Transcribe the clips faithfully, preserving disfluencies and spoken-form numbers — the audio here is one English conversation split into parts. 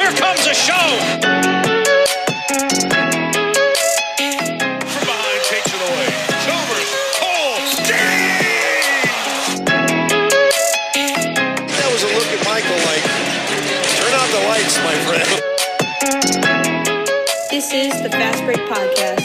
Here comes a show. From behind takes it away. Chalmers, Cole, Steve. That was a look at Michael like, turn out the lights, my friend. This is the Fast Break Podcast.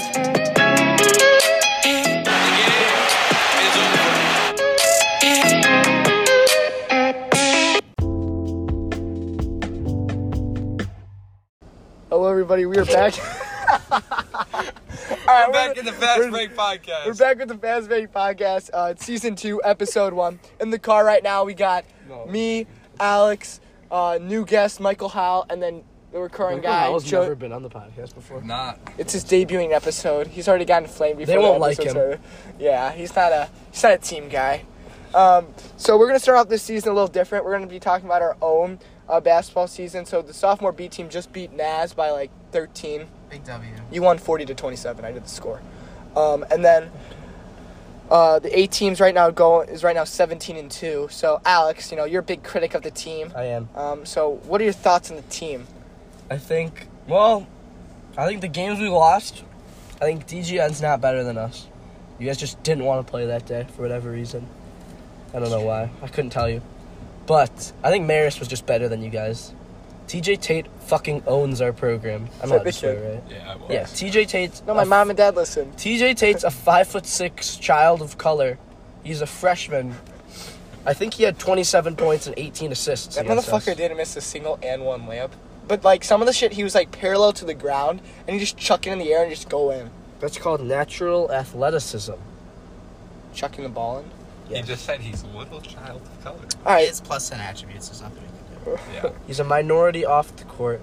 Hello, everybody. We are back. All right, we're back in the Fast Break Podcast. We're back with the Fast Break Podcast. Uh, it's season two, episode one. In the car right now, we got no. me, Alex, uh, new guest Michael Howell, and then the recurring Michael guy. Howell's Joe. never been on the podcast before. Not. It's his debuting episode. He's already gotten flamed before. They won't the like him. Started. Yeah, he's not a he's not a team guy. Um, so we're gonna start off this season a little different. We're gonna be talking about our own uh, basketball season. So the sophomore B team just beat N A S by like thirteen. Big W. You won forty to twenty-seven. I did the score. Um, and then uh, the A teams right now go is right now seventeen and two. So Alex, you know you're a big critic of the team. I am. Um, so what are your thoughts on the team? I think, well, I think the games we lost, I think D G N's not better than us. You guys just didn't want to play that day for whatever reason. I don't know why. I couldn't tell you. But I think Marist was just better than you guys. T J Tate fucking owns our program. I'm not sure, right? Yeah, I was. Yeah, T J Tate's... No, my a, mom and dad listen. T J Tate's a five foot six child of color. He's a freshman. I think he had twenty-seven points and eighteen assists. That against motherfucker us. didn't miss a single and one layup. But, like, some of the shit, he was, like, parallel to the ground, and he just chuck it in the air and just go in. That's called natural athleticism. Chucking the ball in? He just said he's a little child of color. All right. It's plus ten attributes. There's nothing we can do. Yeah. He's a minority off the court.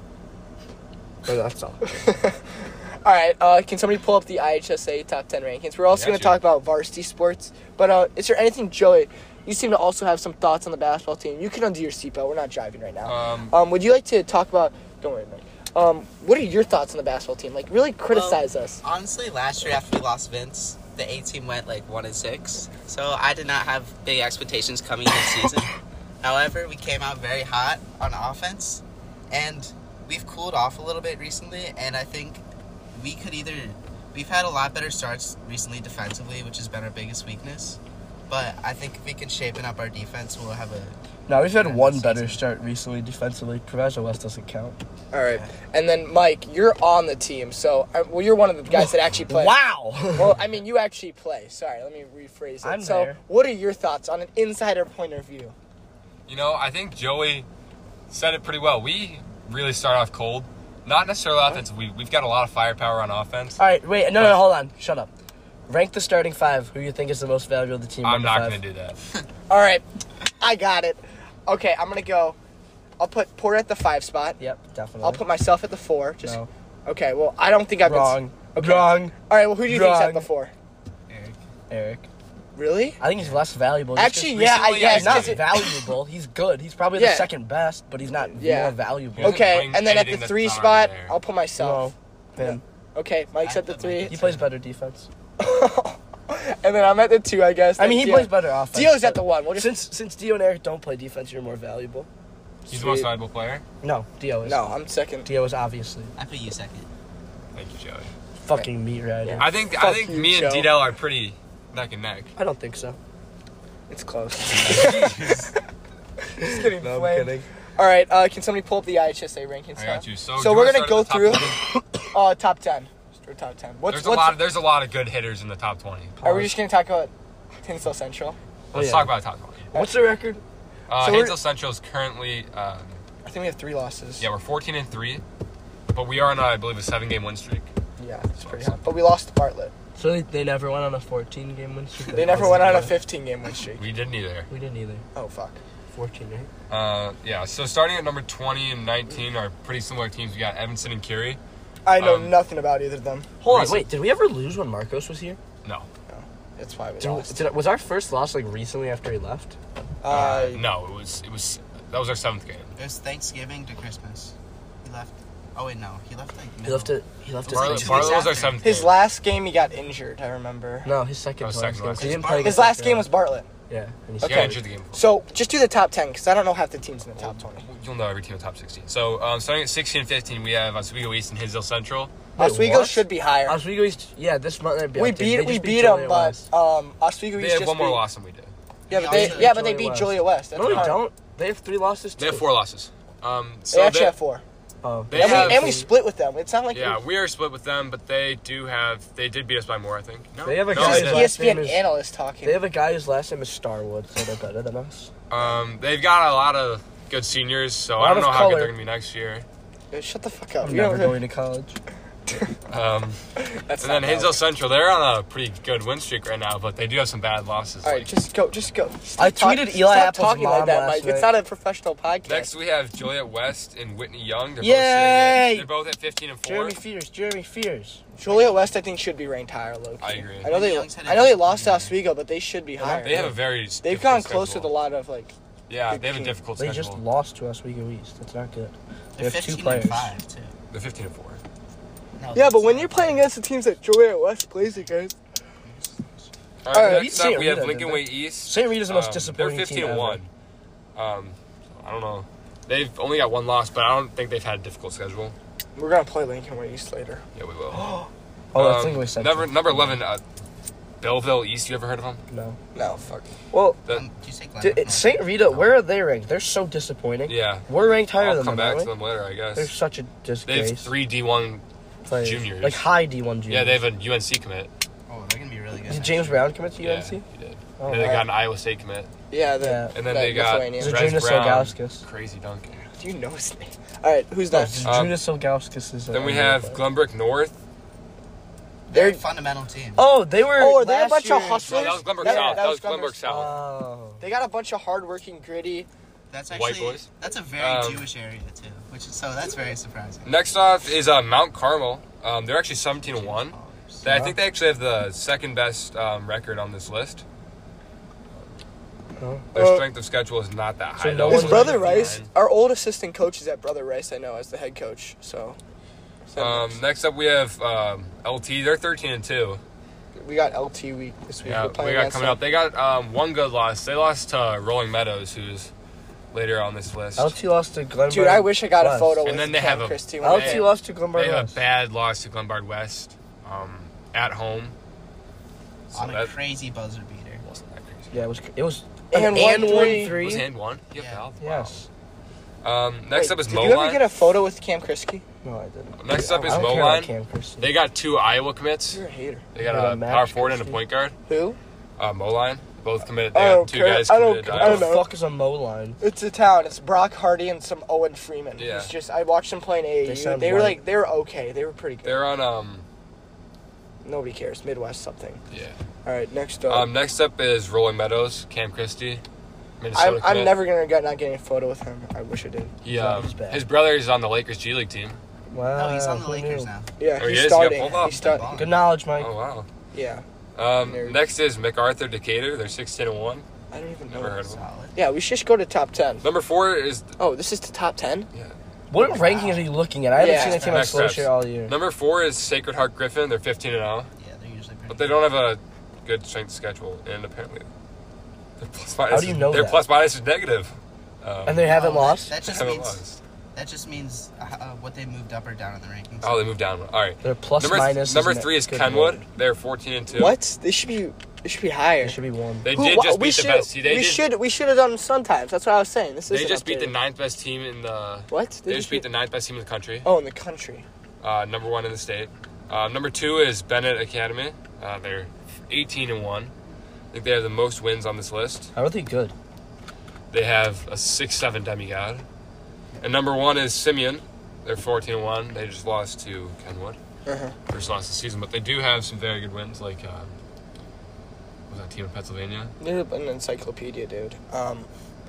But that's all. All right, uh, can somebody pull up the I H S A top ten rankings? We're also Yeah, going to sure. talk about varsity sports. But uh, is there anything, Joey, you seem to also have some thoughts on the basketball team. You can undo your seatbelt. We're not driving right now. Um, Um, would you like to talk about, don't worry, Mike. Um, what are your thoughts on the basketball team? Like, really criticize Well, us. Honestly, last year after we lost Vince, the A team went like one and six. So I did not have big expectations coming into the season. However, we came out very hot on offense, and we've cooled off a little bit recently. And I think we could either we've had a lot better starts recently defensively, which has been our biggest weakness. But I think if we can shapen up our defense, we'll have a. No, we've had Yeah, one this better season. start recently defensively. Proviso West doesn't count. All right. And then, Mike, you're on the team. So, uh, well, you're one of the guys that actually play. Wow! Well, I mean, you actually play. Sorry, let me rephrase it. I'm so, there. what are your thoughts on an insider point of view? You know, I think Joey said it pretty well. We really start off cold. Not necessarily offensive. We, we've got a lot of firepower on offense. All right, wait. No, no, hold on. Shut up. Rank the starting five. Who you think is the most valuable of the team? I'm one to not five. going to do that. All right. I got it. Okay, I'm going to go. I'll put Porter at the five spot. Yep, definitely. I'll put myself at the four. Just No. Okay, well, I don't think I've Wrong. been... Okay. Wrong. All right, well, who do you think's at Wrong. the four? Eric. Eric. Really? I think he's less valuable. just Actually, 'cause yeah, I recently guess. He's not 'cause it- valuable. He's good. He's probably Yeah. the second best, but he's not Yeah. more valuable. doesn't Okay, bring and then at the anything that's three not spot, there. I'll put myself. No. Him. Okay, Mike's I at the put three. Mike He plays better defense. And then I'm at the two, I guess. I mean, he Dio. plays better offense. Dio's but at the one. We'll just... Since since Dio and Eric don't play defense, you're more valuable. He's the most valuable player. No, Dio is. No, I'm second. Dio is obviously I put you second. Thank you, Joey. fucking meat rider. I think I Fuck think you, me and Joe. D-Del are pretty neck and neck. I don't think so. It's close. Just kidding. No, I'm Flame. kidding. All right, uh, can somebody pull up the I H S A rankings? I now? got you. So, So do you we're wanna gonna start go at the through top twenty? uh, top ten. Or top ten. What's, There's a what's, lot. Of, there's a lot of good hitters in the top twenty. Are we just gonna talk about Tinsdale Central? Let's yeah. talk about top twenty. What's the record? Uh, So we're- Haynesville Central is currently, um, I think we have three losses. yeah, we're fourteen and three, but we are on, uh, I believe, a seven-game win streak. Yeah, it's pretty hot. But we lost to Bartlett. So they, they never went on a fourteen game win streak? They never went on a fifteen game win streak. We didn't either. We didn't either. Oh fuck. fourteen, right? Uh, yeah. So starting at number twenty and nineteen are pretty similar teams. We got Evanston and Curie. I know Um, nothing about either of them. Hold on, Recent- wait. Did we ever lose when Marcos was here? No. That's why we Did, lost. did, was our first loss like recently after he left? Uh, Uh, no. It was. It was. That was our seventh game. It was Thanksgiving to Christmas. He left. Oh wait, no, he left like. He middle. left it. He left it. Barlow- Barlow, two Barlow weeks was our after. seventh His game. last game, he got injured. I remember. No, his second Oh, to second last game. last He game. didn't play His against last North game was Carolina. Bartlett. Yeah. And he's You gotta Okay. enter the game. So just do the top ten because I don't know half the teams in the top twenty. You'll know every team in the top sixteen. So um, starting at sixteen and fifteen, we have Oswego East and Hinsdale Central. Wait, Oswego what? should be higher. Oswego East, yeah, this month they'd be we up there. beat They we just beat Joliet them, but West. um, Oswego They East have just one more beat- loss than we did. Yeah, They but they also yeah, but they Joliet beat West. Joliet West. That's No, they hard. don't. They have three losses, too. They have four losses. Um, They so actually they- have four. Oh, They And have- we, and we split with them. It's not like Yeah, we, we are split with them, but they do have. They did beat us by more, I think. No, They have a no, guy they who's didn't. like- E S P N last name is- analyst talking. They have a guy whose last name is Starwood, so they're better than us. Um, they've got a lot of good seniors, so lot I don't of know how color. good they're gonna be next year. Yo, shut the fuck up. I'm You never don't- going to college. Um, That's and then not Hinsdale valid. Central, they're on a pretty good win streak right now, but they do have some bad losses. All right, like- just go, just go. I Stop tweeted talk- Eli stop Apple's talking like mom that, last Mike. night. It's not a professional podcast. Next, we have Joliet West and Whitney Young. They're Yay! both sitting at, they're both at fifteen and four. Jeremy Fears, Jeremy Fears. Joliet West, I think, should be ranked higher. Low I agree. I know they, Young's had a I know they good lost to year. Oswego, but they should be higher. They have a very. They've difficult gone close with a schedule. lot of like. Yeah, good they have a teams. difficult They schedule. just lost to Oswego East. That's not good. They They're have two fifteen players. and five too. They're fifteen and four. No, Yeah, but that's when not you're five. playing against the teams that Joliet West plays against, All All right, right, next Saint up we have Rita, Lincoln didn't Way East. Saint Rita's the most Um, disappointing They're fifteen team and one. Um, I don't know. They've only got one loss, but I don't think they've had a difficult schedule. we're gonna play Lincoln Way East later. Yeah, we will. Oh, that's Um, Lincoln Way Central. Number number eleven, uh, Belleville East. You ever heard of them? No. No, fuck. Well, The- Um, do you say Glen? d- it's Saint Rita, where are they ranked? They're so disappointing. yeah. We're ranked higher I'll than come them, back aren't to we? them later, I guess. They're such a They disgrace. have three D one. players. juniors. Like high D one juniors. Yeah, they have a U N C commit. Oh, they're gonna be really good. Did next James year. Brown commit to U N C? Yeah, he did. Oh, and then they wow. got an Iowa State commit. Yeah, the, Yeah. And then the they got Lithuanian. Zadrunas Rez Brown. Ilgauskas. Crazy dunk. Do you know his name? All right, who's No, next? Um, Zadrunas Ilgauskas is. a Then we N B A have player. Glenbrook North. They're a They're- fundamental team. Oh, they were. Oh, are they a last bunch of year- hustlers? No, that was Glenbrook Yeah, South. that That was was Glenbrook Glenbrook South. Oh. They got a bunch of hardworking, gritty. That's White actually boys? that's a very Um, Jewish area too, which is so that's very surprising. Next off is uh, Mount Carmel. Um, they're actually seventeen and one. They- I think they actually have the second best um, record on this list. Oh. Their Uh, strength of schedule is not that So high. no though. one- His It's brother like Rice, nine. our old assistant coach is at Brother Rice. I know as the head coach. So, so Um, next up we have um, L T. They're thirteen and two. we got L T week this week. Yeah, We're playing we got against coming them. up. They got um, one good loss. They lost to Rolling Meadows, who's later on this list. L T lost to Glenbard. Dude, I wish I got a West. photo And with then they Cam have a- Christie. when L they- T lost to Glenbard They have a West. bad loss to Glenbard West um, at home. So On a that crazy buzzer beater. wasn't that crazy. Yeah, it was. It was. And an one and three. one three. Was hand one? You have Yeah. valve? Yes. Wow. Um, next Wait, up is Did you ever Moline. get a photo with Cam Christie? No, I didn't. Next up I is don't care about Moline. Cam Christie. They got two Iowa commits. You're a hater. They got They got a Max power forward and a Christie. point guard. Who? Uh, Moline. Both committed. They I got don't two care. guys I don't committed. to care. What I Iowa. the don't know. fuck is a Mo line? It's a town. It's Brock Hardy and some Owen Freeman. Yeah. It's just I watched them play in A A U. They They, sound were white. like they were okay. They were pretty good. They're on um Nobody cares. Midwest something. yeah. All right, next up. Um, next up is Rolling Meadows. Cam Christie. Minnesota I'm, I'm commit. never gonna get not getting a photo with him. I wish I did. He, um, He's bad. his brother is on the Lakers G League team. Wow. No, he's on the who Lakers knew? now. Yeah, Oh, he he's is? He got starting. pulled up? He's starting. Good knowledge, Mike. Oh wow. Yeah, Um, Nerd. next is MacArthur Decatur. They're sixteen and one. I don't even know. Never heard of him. Solid. Yeah, we should just go to top ten. Number four is Oh, this is the top ten. yeah. What rankings are you looking at? I haven't Yeah. seen a team on Next Slow steps. Share all year. Number four is Sacred Heart Griffin. They're fifteen and zero, Yeah, they're usually pretty. but they don't have a good strength schedule, and apparently their plus minus. How do you is- know their that? plus minus is negative? Um, And they haven't Oh, that- lost? That, they just haven't means lost. that just means uh, what they moved up or down in the rankings. Oh, they moved down. All right. Their plus number minus number isn't three is good Kenwood. word. They're fourteen and two. What? They should be. They should be higher. It should be one. They Who- did wha- just we beat the should, best. They we did, should. We should have done Sun Times. That's what I was saying. This is. They just beat the ninth best team in the. What? They just beat the ninth best team in the country. Oh, in the country. Uh, number one in the state. Uh, number two is Bennett Academy. Uh, they're eighteen and one. I think they have the most wins on this list. How are they good? They have a six seven demigod. And number one is Simeon. They're fourteen and one. They just lost to Kenwood. Uh-huh. First loss of the season, but they do have some very good wins. Like uh, what was that team in Pennsylvania? They're an encyclopedia, dude. Um,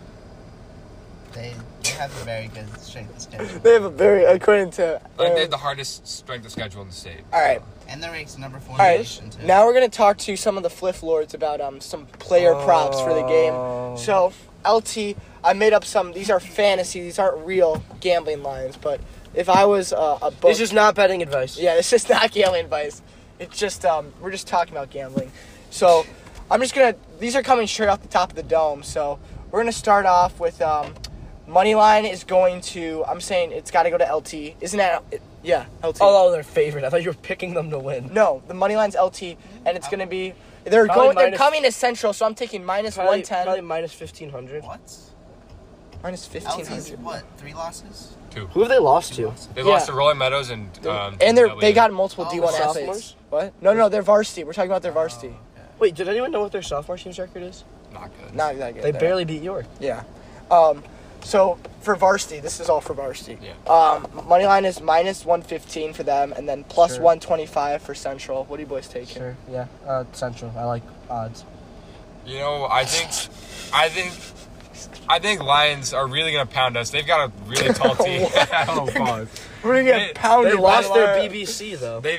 They, they have a very good strength of schedule. they have a very according to. Like, uh, they have the hardest strength of schedule in the state. all right. And they're ranked number four All in the right, nation, too. now we're gonna talk to some of the Fliff Lords about um some player props for the Oh. game. So L T, I made up some. These are fantasy. These aren't real gambling lines. But if I was uh, a book, This is not betting advice. yeah, this is not gambling advice. It's just um we're just talking about gambling. So I'm just gonna. These are coming straight off the top of the dome, so we're gonna start off with um, money line is going to. I'm saying it's got to go to L T. Isn't that? Yeah, L T. Oh, they're favorite. I thought you were picking them to win. No, the money line's L T, and it's gonna be. They're Probably going. They're minus- coming to Central, so I'm taking minus Probably, one ten. probably minus fifteen hundred. What? Minus fifteen L T's hundred. what? Three losses? Two. Who have they lost to? They Yeah. lost to Rolling Meadows and um, And they're that they league. got multiple Oh, D one sophomores? athletes. What? No, no, they're varsity. We're talking about their varsity. Wait, did anyone know what their sophomore team's record is? not good. Not that good. They there. barely beat York. Yeah. Um, so for varsity, this is all for varsity. Yeah. Um, money line is minus one fifteen for them, and then plus Sure. one twenty five for Central. What are you boys taking? Sure. Yeah. Uh, Central. I like odds. You know, I think, I think, I think Lions are really gonna pound us. They've got a really tall team. oh, pause. We're gonna They- get pounded. They lost by their our- B B C though. They've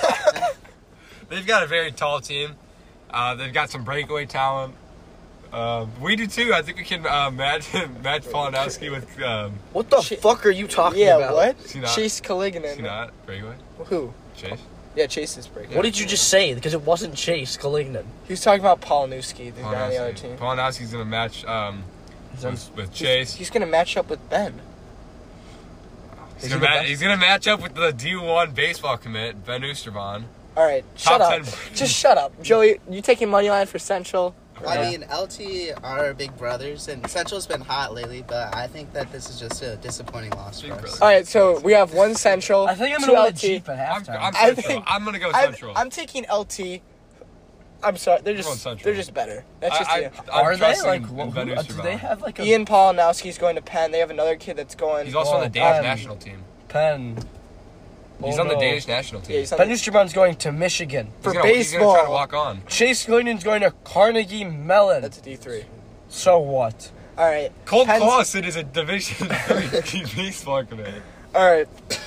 they've got a very tall team. Uh, they've got some breakaway talent. Uh, we do too. I think we can uh, match match Polanowski with. Um, What the Shit. fuck are you talking Yeah, about? what? Is he not? Chase is he Calignan. not breakaway? Who? Chase. Yeah, Chase is breaking. What did you just say? Because it wasn't Chase Calignan. He was talking about Paul Newski, the guy on the other Polanowski. team. Polanowski's gonna match um, He's on- with, with Chase. He's gonna match up with Ben. He's Is gonna, he the ma- best? he's gonna match up with the D one baseball commit, Ben Oosterman. All right, shut Top up. ten. Just shut up, Joey. You taking money line for Central? I Yeah. mean, L T are big brothers, and Central's been hot lately, but I think that this is just a disappointing loss Big for us. brothers. All right, so we have one Central. I think I'm two gonna win a L T. Jeep at I'm, halftime. I'm I Central. think- I'm gonna go I'm, Central. I'm taking L T. I'm sorry, they're going just Central. they're just better. That's just I, it. I, I'm Are they trusting like? in who- Ben uh, do Oosterman. they have like a Ian Polanowski's going to Penn. They have another kid that's going. He's also on the Oh, Danish um, national team. pen? He's Oh, on the no. Danish national team. Yeah, he's on Ben the- Oosterman's going to Michigan. for he's gonna, He's gonna try to baseball. walk on. Chase Clinton's going to Carnegie Mellon. That's a D three. So what? All right. Colt Penn's- Clausen is a Division three baseball commit. All right.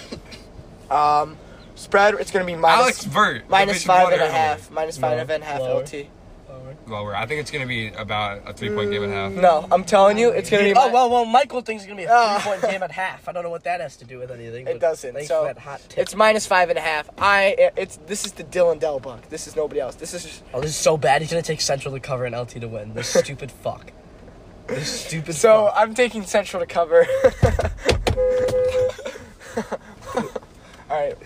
Um, spread. It's going to be minus Alex Vert. minus Division five one and a airman. half. Minus five No, and a half lower. L T. Lower. I think it's gonna be about a three-point game and a half. No, I'm telling you, it's going to be. Oh mi- well, well, Michael thinks it's gonna be a Ah. three-point game at half. I don't know what that has to do with anything. It but doesn't. Thanks So for that hot tip. it's minus five and a half. I. It's this is the Dylan Dell buck. This is nobody else. This is. Just, Oh, this is so bad. He's gonna take Central to cover and L T to win. This stupid fuck. This stupid. so fuck. I'm taking Central to cover. All right.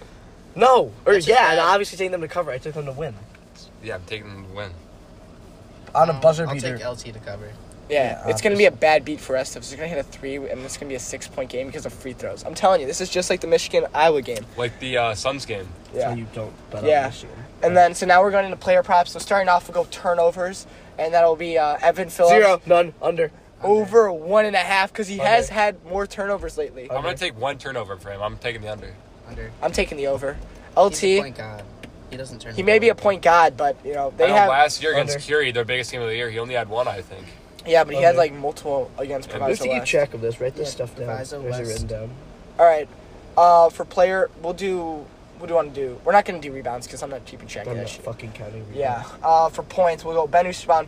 No, or That's just yeah, bad. and obviously taking them to cover. I took them to win Yeah, I'm taking them to win. on a Um, buzzer I'll beater. take L T to cover. Yeah, Yeah, it's going to be a bad beat for us. It's going to hit a three, and it's going to be a six-point game because of free throws. I'm telling you, this is just like the Michigan-Iowa game. Like the uh, Suns game. So Yeah. you don't bet Yeah. on Michigan. And then, so now we're going into player props. So starting off, we'll go turnovers, and that'll be uh, Evan Phillips. Zero, none, under. Over one and a half because he Under. has had more turnovers lately. I'm gonna take one turnover for him. I'm taking the under. Under. I'm taking the over. L He's a T, point guard. He doesn't turn. he the may be a ball. point god, but, you know, they I know have... last year against under. Curie, their biggest game of the year, he only had one, I think. Yeah, but he had, Under. like, multiple against Yeah, We Proviso have to keep West. track of this. Write this Yeah, stuff down. Proviso Where's it West. written down? All right. Uh, for player, we'll do... What do you want to do? We're not going to do rebounds because I'm not keeping track I'm of that not shit. fucking counting. Yeah. Uh, for points, we'll go Ben Usman.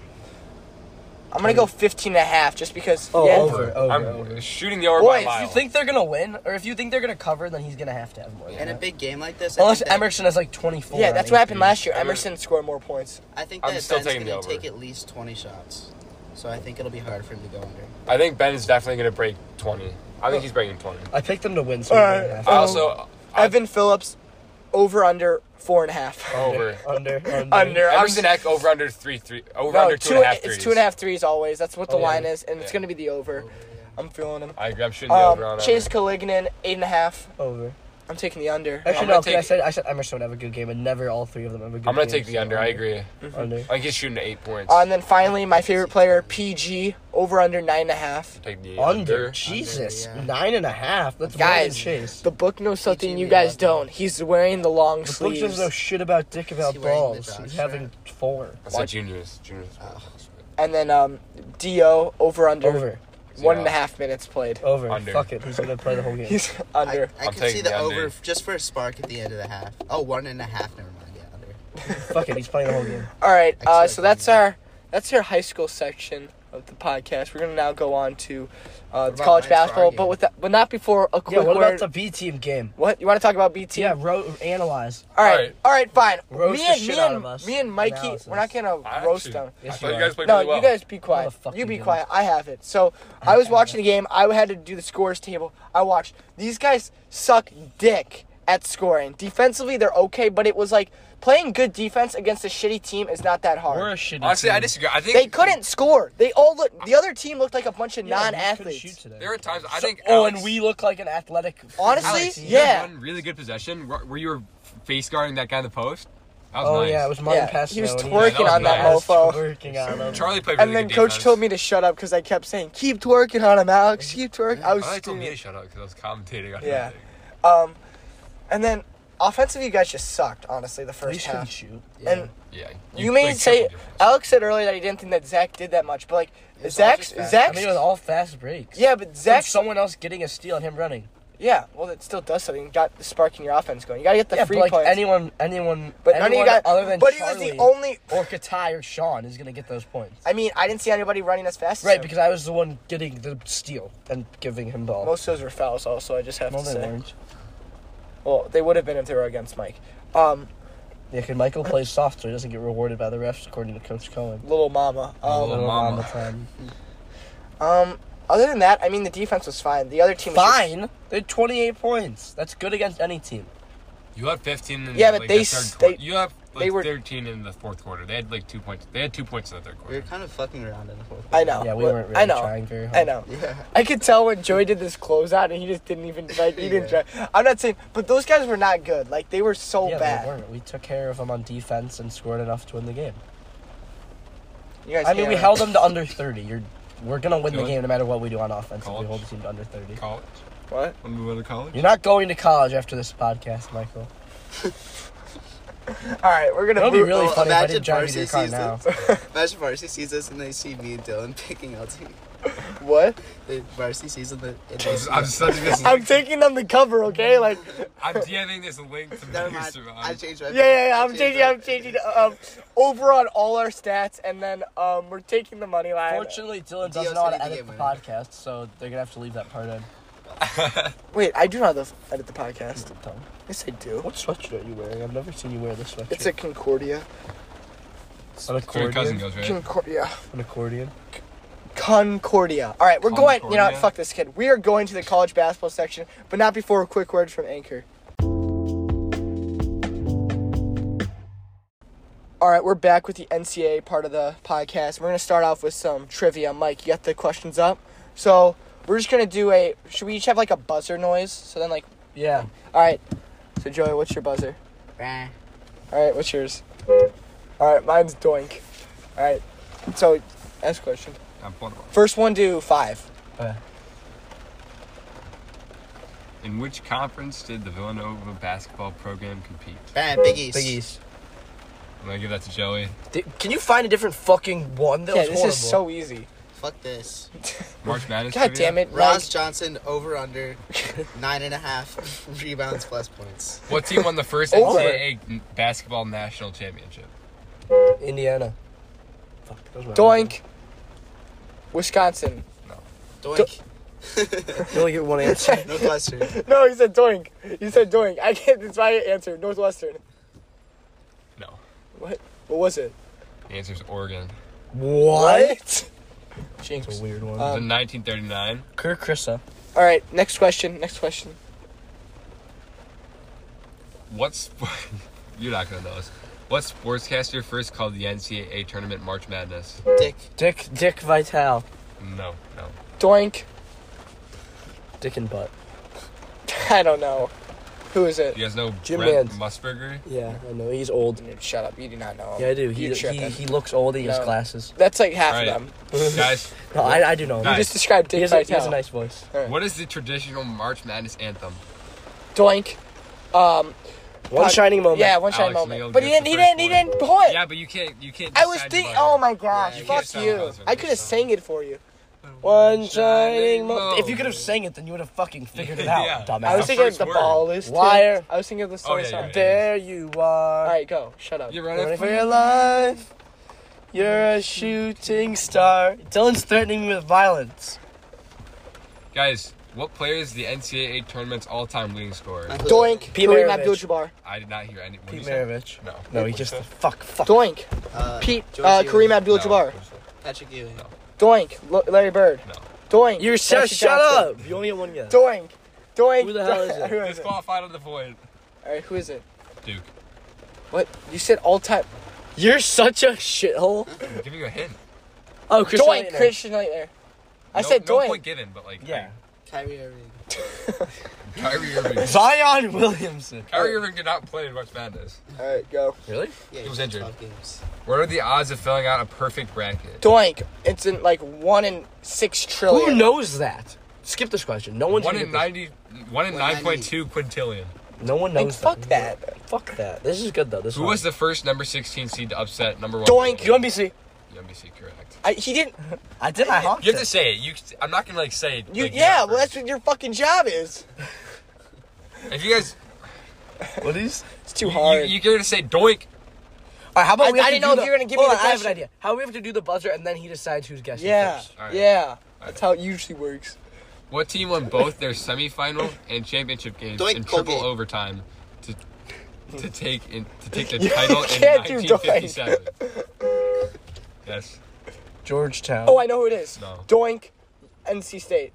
I'm going to go fifteen and a half just because... Oh, yeah, over. over, I'm over. shooting the over Boys, by a If mile. you think they're gonna win, or if you think they're gonna cover, then he's gonna have to have more. than In a that. big game like this, I Unless think that, Emerson has like twenty-four. Yeah, on that's eight what happened threes. last year. Emer- Emerson scored more points. I think I'm that still Ben's taking the gonna over. take at least twenty shots. So I think it'll be hard for him to go under. I think Ben is definitely gonna break twenty. I think he's breaking twenty. I picked them to win, so Alright. we're gonna have I to- also I, Evan Phillips, over under four and a half. over. under, under. Under. I'm Emerson Eck over under three three over No, under two two, and a half threes. it's two and a half threes always. That's what the Oh, yeah. line is, and it's Yeah. going to be the over. I'm feeling him. I agree. I'm shooting the over Um, on Chase Ever. Calignan, eight and a half. Over. I'm taking the under. Actually, I'm no. gonna 'cause I take- said I said Emerson would have a good game, and never all three of them have a good game. I'm gonna take the so under. I agree. Under. I think he's shooting eight points. Uh, and then finally, my favorite player, P G, over under nine and a half. take the Under. under. Jesus, Under, yeah. nine and a half. That's more than Guys, Chase. the book knows something P G you we guys love don't. He's wearing the long The book sleeves. doesn't know shit about dick about he wearing the balls. jock He's strap? having four. I said juniors. Juniors. And then um, Dio, over under Over. one and a half minutes played. Over. Under. Fuck it. He's gonna play the whole game. He's I, under. I I'm could taking see the, the under. over f- just for a spark at the end of the half. Oh, one and a half. Never mind. Yeah, under. Fuck it. He's playing the whole game. All right, uh, Excellent. so that's our that's our high school section of the podcast. We're gonna now go on to uh, about college Mike's basketball, argument? but with that, but not before a quick Yeah, what word. about the B team game? What you want to talk about B T? Yeah, ro- analyze. All right, Alright. all right, fine. Roast me the and shit me out and of us. me and Mikey, Analysis. we're not gonna I roast actually- them. I Yes, thought you you are. guys played No, really well. you guys be quiet. Motherfucking You be guys. quiet. I have it. So I was watching the game. I had to do the scores table. I watched. These guys suck dick at scoring. Defensively, they're okay, but it was like playing good defense against a shitty team is not that hard. We're a shitty Honestly, team. I disagree. I think They couldn't score. They all look. The other team looked like a bunch of Yeah, we couldn't non-athletes. shoot today. There were times I So- think. oh, Alex, and we look like an athletic. Honestly, Alex, you yeah. had one really good possession where where you were face guarding that guy in the post. That was Oh nice. yeah, it was Martin Yeah, Pascal. he was and twerking Yeah, that on was that nice. mofo. Twerking on him. Charlie played really And then good coach defense. told me to shut up because I kept saying, "Keep twerking on him, Alex. Keep twerking." I I was thought he told me screaming. to shut up because I was commentating on Yeah. everything. Um, and then offensively, you guys just sucked. Honestly, the We first shouldn't half. shoot. And Yeah. you, may played say triple defense. Alex said earlier that he didn't think that Zach did that much, but like It's all Zach's just fast. Zach's I mean, it was all fast breaks. yeah, but From Zach's someone else getting a steal and him running. yeah. Well, it still does something. You got the spark in your offense going. You gotta get the yeah, free but like points. anyone, anyone, but none of you anyone got. other than but he Charlie was the only. or Katai or Sean is gonna get those points. I mean, I didn't see anybody running as fast. as Right, him. because I was the one getting the steal and giving him ball. most of those were fouls. Also, I just have no, to they say. weren't. Well, they would have been if they were against Mike. Um, Yeah, because Michael plays soft, so he doesn't get rewarded by the refs, according to Coach Cohen. little mama. Um, Little Little mama. mama time. um. Other than that, I mean, the defense was fine. The other team was just- Fine. They had twenty-eight points. That's good against any team. You had fifteen in Yeah, but like, they the s- third quarter. they- You have like they were- thirteen in the fourth quarter. They had like two points. They had two points in the third We quarter. were kind of fucking around in the fourth I quarter. know. Yeah, we Well, weren't really I know. trying very hard. I know. Yeah. I could tell when Joey did this closeout and he just didn't even like he didn't Yeah. try. I'm not saying, but those guys were not good. Like they were so Yeah, bad. they weren't. We took care of them on defense and scored enough to win the game. You guys I mean, we can't- held them to under thirty. You're, we're gonna win the Good. game no matter what we do on offense. If we College. hold the team to under thirty. College. What? When we went to college. You're not going to college after this podcast, Michael. All right, we're gonna. It'll be move- really Well, funny if I imagine didn't drive you to varsity your car sees now. this. Imagine varsity sees this and they see me and Dylan picking out team. What? The varsity season that. and they I'm, see I'm us. sending this. I'm Link. taking them the cover, okay? Like, I'm DMing this link to Never Vegas mind. Survive. I changed my. yeah, yeah, yeah. I I'm changed changing. my- I'm changing. Um, over on all our stats, and then um, we're taking the money line. Fortunately, Dylan Dio's doesn't know how to gonna edit get the winner. podcast, so they're gonna have to leave that part in. Wait, I do know how to edit the podcast. Tell 'em. Yes, I do. What sweatshirt are you wearing? I've never seen you wear this sweatshirt. It's a Concordia. an So your cousin accordion. goes right. Concordia. An accordion. Concordia. All right, we're going. You know, what, Concordia? fuck this kid. We are going to the college basketball section, but not before a quick word from Anchor. All right, we're back with the N C A A part of the podcast. We're gonna start off with some trivia. Mike, you got the questions up. So we're just gonna do a. Should we each have like a buzzer noise? So then, like, Yeah. all right. So Joey, what's your buzzer? Bah. All right, what's yours? All right, mine's doink. All right. So, ask a question. I'm pulling them up. First one to five. Uh, In which conference did the Villanova basketball program compete? Bam, Big East. Big East. I'm gonna give that to Joey. Di- Can you find a different fucking one? That yeah, was this horrible. is so easy. Fuck this. March Madness. God trivia? damn it, Ross Mike. Johnson over under nine and a half rebounds plus points. What team won the first Over. N C A A basketball national championship? Indiana. Fuck. That was my Doink. Wisconsin. Doink. You only get one answer. Northwestern. No, he said doink. He said doink. I can't. That's my answer. Northwestern. No. What? What was it? The answer is Oregon. What? Jinx. That's a weird one. It was Um, in nineteen thirty-nine. Kirk Krissa. All right. Next question. Next question. What's you're not gonna know this? What sportscaster first called the N C A A tournament March Madness? Dick. Dick. Dick Vitale. No, no. Doink. Dick and butt. I don't know. Who is it? You guys know Jim Brent Nance. Musburger? Yeah, I know. He's old. Shut up. You do not know him. Yeah, I do. He You he, tripping. he looks old. He has No. glasses. That's like half All right. of them. Guys, No, I, I do know. him. You Nice. just described He Dick has, a, he has a Vitale. nice voice. what is the traditional March Madness anthem? Doink. Um. One Uh, shining moment. Yeah, one shiny Alex moment. Neal But he gets didn't. the He first didn't. He point. didn't point. Yeah, but you can't. You can't. I was decide thinking. the Oh buzzer. my gosh! Yeah, you fuck can't sound you! buzzer. I could have sang it for you. One shining moment. moment. If you could have sang it, then you would have fucking figured it out, Yeah. dumbass. I was the thinking first the word. ball is tipped. Liar. I was thinking of the Oh, story yeah, song. you're right. There you are. All right, go. Shut up. You're Running running for your life. You're a shooting star. Dylan's threatening me with violence. Guys, what player is the N C double A tournament's all-time leading scorer? Doink. Pete Kareem Maravich. Abdul-Jabbar. I did not hear any. What did Pete you say? Maravich. No. No, he just fuck fuck. Doink. Uh, Pete. George Uh, Ewing. Kareem Abdul-Jabbar. Patrick Ewing. Doink. L- Larry Bird. No. Doink. You're shut. Jesse Shut Johnson. up. You only get one guess. Doink. Doink. Who the hell is it? Who is it? Disqualified on the point. All right, who is it? Duke. What? You said all time. You're such a shithole. I'm giving you a hint. Oh, Chris Doink. Leitner. Christian Leitner. I no, said no Doink. point given, but like Yeah. Kyrie Irving. Kyrie Irving. Zion Williamson. Kyrie Irving did not play in March Madness. All right, go. Really? Yeah, He was played injured. twelve games. What are the odds of filling out a perfect bracket? Doink. It's in like one in six trillion. Who knows that? Skip this question. No one's One gonna in get ninety. One in One nine ninety. point two quintillion. this. No one Like, knows fuck that. Fuck that. This is good though. This Who one. was the first number sixteen seed to upset number one? Doink. U M B C? U M B C, correct. I, he didn't. I did. I honked You have it. to say it. You. I'm not gonna like say. it, You. like, Yeah. not Well, that's first. what your fucking job is. If you guys, What is? It's too you, hard. you, you're gonna say doink. All right, how about I- we have I to didn't do know if the- you were gonna give hold me on, the I have an question. idea. How we have to do the buzzer and then he decides who's guessing yeah. first. All right. Yeah. That's how it usually works. What team won both their semifinal and championship games Doink, in triple Colgate. overtime to to take in, to take the You title in can't do nineteen fifty-seven? Yes. Georgetown. Oh, I know who it is. No. Doink. N C State.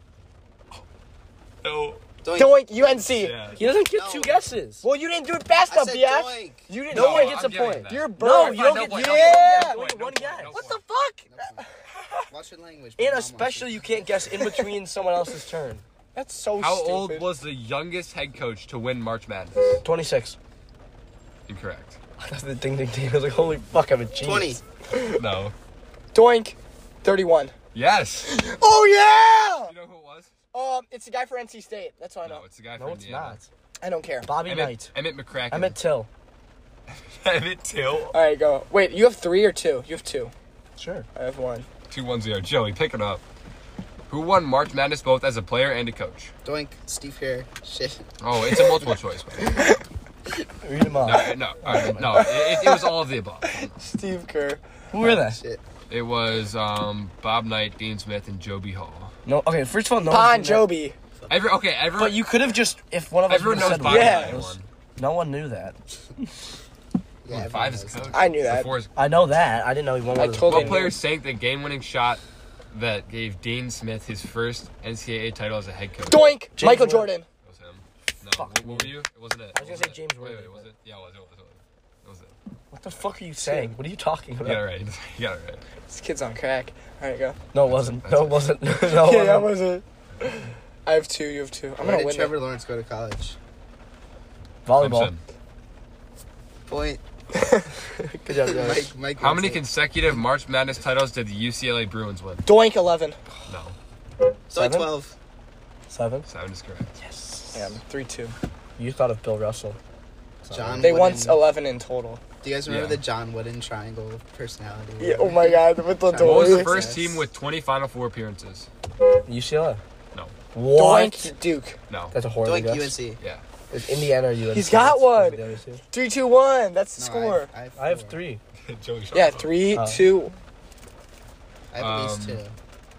No. Doink. Doink. U N C. Yeah. He doesn't get No. two guesses. Well, you didn't do it fast I enough, said Biatch. Doink. You didn't. No do one it. gets I'm a giving point. that. You're No, burned. you don't No get. point, You no don't point, get no point, no one point, guess. no What point. the fuck? Watch your language. And Mom wants especially you. you can't guess in between someone else's turn. That's so How stupid. old was the youngest head coach to win March Madness? twenty-six. Incorrect. the ding ding ding. I was like, holy fuck, I'm a genius. twenty. No. Doink. thirty-one. Yes. Oh yeah. You know who it was? Um, it's the guy for N C State. That's all I know. No, it's the guy No, from it's Indiana. not. I don't care. Bobby Emmett, Knight. Emmett McCracken. Emmett Till. Emmett Till. All right, go. Wait, you have three or two? You have two. Sure. I have one. two one zero. Joey, pick it up. Who won March Madness both as a player and a coach? Doink. Steve Kerr. Shit. Oh, it's a multiple choice. man. Read them off. No, no, all right, no. It, it was all of the above. Steve Kerr. Who were they? Shit. It was um, Bob Knight, Dean Smith, and Joby Hall. No. Okay. First of all, no. Bon one knew that. Jovi. Every okay, everyone. But you could have just if one of us everyone would've knows said Bob one, Yeah. Knight won. no one knew that. Yeah, Won five everyone as knows coach. that. I knew that. Before his- I know that. I didn't know he won. I one of told the- what him. player sank the game-winning shot that gave Dean Smith his first N C double A title as a head coach? Doink. James Michael Wood. Jordan. It was him. No, Fuck what, what me. were you? It wasn't it. I was gonna Wasn't say it? James Wait, Wood. wait, was it? Yeah, it was. It was. It was. It was it. What the fuck are you saying? What are you talking You about? got it right. You got it right. This kid's on crack. All right, go. No, it wasn't. No, it wasn't. no, it yeah, wasn't. that was it. I have two. You have two. I'm Where gonna did win. Trevor Trevor. Lawrence go to college? Volleyball. Clemson. Point. Good job, guys. Mike, Mike How many Wilson. consecutive March Madness titles did the U C L A Bruins win? Doink. eleven. No, Doink Seven? twelve. Seven. seven is correct. Yes. Yeah, three two. You thought of Bill Russell. John They Wooden. won eleven in total. Do you guys remember Yeah. the John Wooden triangle of personality? Yeah. Oh my God. With the What What was door. the first Yes. team with twenty Final Four appearances? U C L A. No. What? Doink. Duke. No. That's a horrible Doink guess. U N C. Yeah. It's Indiana or U N C. He's got That's one. the other two. Three two one. That's the No, score. I have, I have four. three. Joey Yeah. Sharp. Three Oh. two. I have at least Um, two.